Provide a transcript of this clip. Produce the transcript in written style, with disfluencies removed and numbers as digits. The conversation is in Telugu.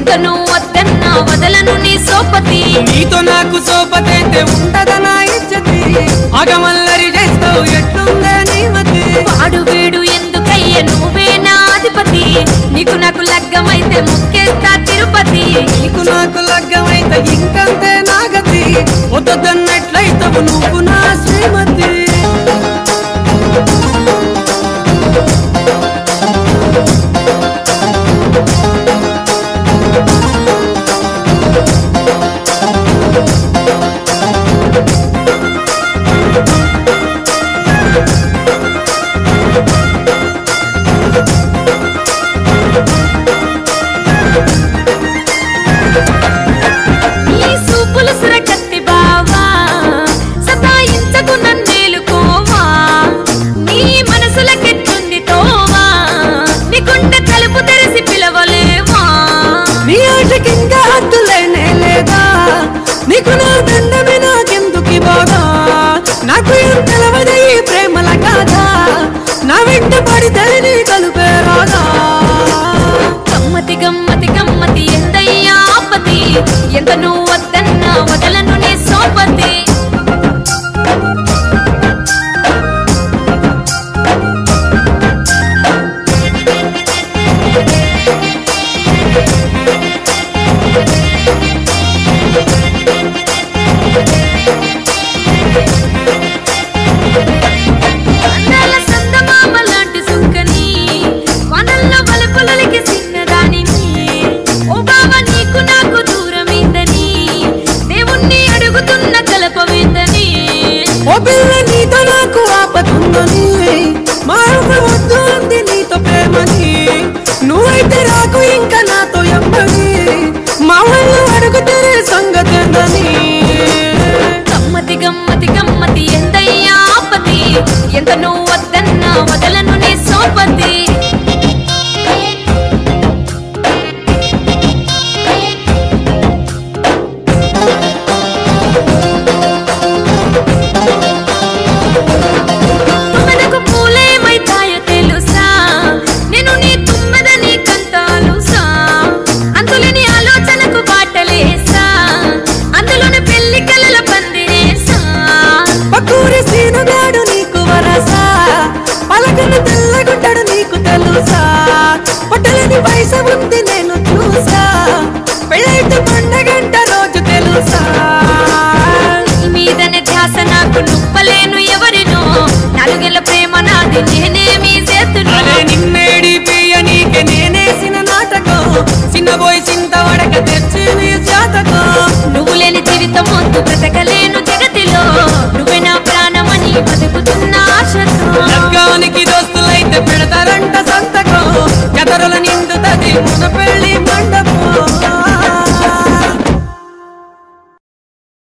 ఎంత నువ్వు వద్దన్నా వదలను నీ సోపతి నీతో నాకు సోపతైతే ఉండదా నా ఇజ్జతి ఆగమల్లరి చేస్తావు ఎట్లుందే నీ మతి వాడు వీడు ఎందుకయ్య నువ్వే నా అధిపతి నీకు నాకు లగ్గమైతే ముక్కేస్తా తిరుపతి నీకు నాకు లగ్గమైతే ఇంకంతే నాగతి వద్దన్నట్లయితావు నువ్వు నా శ్రీమతి నీకు నా దండమే నాకెందుకు బాగా నాకు ఏం తెలవదే ఈ ప్రేమల కాదా నా వెంట పడితే నీ కలుపే రాగా గమ్మతి గమ్మతి గమ్మతి ఎంతయ్యా ఆపతి ఎంత నువ్వు వద్దన్నా వదలను నీ సోపతి ఓ పిల్ల నీతో నాకు ఆపతుందని మా అమ్మ వద్దు అంది నీతో ప్రేమని నువ్వైతే రాకు ఇంకా నాతో ఎమ్మని మా వాళ్ళు అడుగుతే సంగతి ఏందని గమ్మతి గమ్మతి గమ్మతి ఎంతయ్యా ఆపతి ఎంత నువ్వు వద్దన్నా వదలను నీ సోపతి తెల్లగుంటాడు నీకు తెలుసా పట్టలేని వయసు ఉంది నేను చూసా పెళ్ళైతే పండగంట రోజు తెలుసా మీదనే ధ్యాస నాకు నుప్పలేను ఎవరినో నాలుగేళ్ల ప్రేమ నాది నేనేమీ చేతును నిన్నేడి పియ్య నీకే నేనేసిన నాటకం చిన్నబోయి చింత వడక తెచ్చి నీ జాతకం నువ్వు లేని జీవితం వద్దు బ్రతక